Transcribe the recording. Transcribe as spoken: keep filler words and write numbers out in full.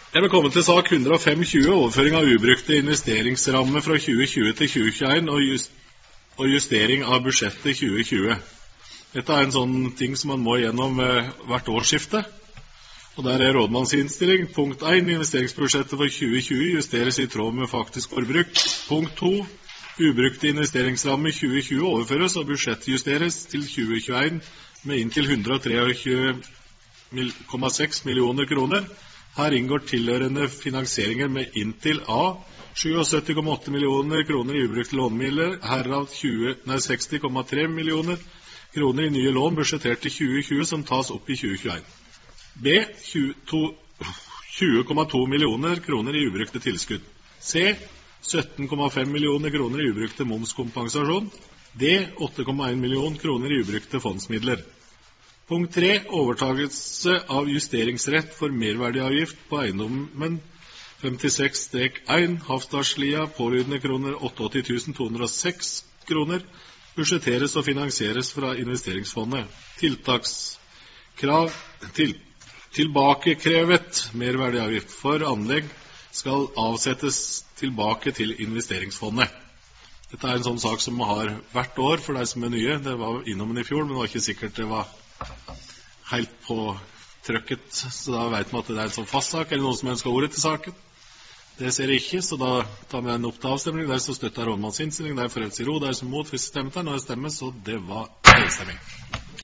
Jeg vil komme til sak hundre og fem tjue, overføring av ubrukte investeringsramme fra tjue tjue til tjue tjueen og, just, og justering av budsjettet tjue tjue. Dette er en sånn ting som man må gjennom eh, hvert årsskifte. Og der er rådmannsinnstilling. Punkt én, investeringsbudsjettet for tjue tjue justeres i tråd med faktisk forbruk. Punkt to, ubrukte investeringsramme tjue tjue overføres og budsjettet justeres til tjue tjueen med inntil hundre og tjuetre komma seks millioner kroner. Her inngår tilhørende finansieringer med inntil A, syttisju komma åtte millioner kroner i ubrukte lånemidler, herav seksti komma tre millioner kroner i nye lån budsjettert til tjue tjue som tas opp i tjue tjueen. B, tjue komma to millioner kroner i ubrukte tilskudd. C, sytten komma fem millioner kroner i ubrukte momskompensasjon. D, åtte komma en million kroner i ubrukte fondsmidler. Punkt tre, overtagelse av justeringsrett for merverdiavgift på eiendommen femtiseks én, Haftarslia, pålydende kroner åttiåtte tusen to hundre og seks kroner, budsjetteres og finansieres fra investeringsfondet. Tiltakskrav til tilbakekrevet merverdiavgift for anlegg skal avsettes tilbake til investeringsfondet. Dette er en sånn sak som man har hvert år for deg som er nye. Det var innom den i fjor, men det var ikke sikkert det var helt på trykket, så da vet man at det er en sånn fast sak, eller noen som ønsker ordet til saken. Det ser jeg ikke, så da tar vi en opp til avstemning. Der så støtter rådmannsinnstilling, der forholdt seg ro, der som mot, hvis det stemmer, når det stemmer, så det var enstemmig.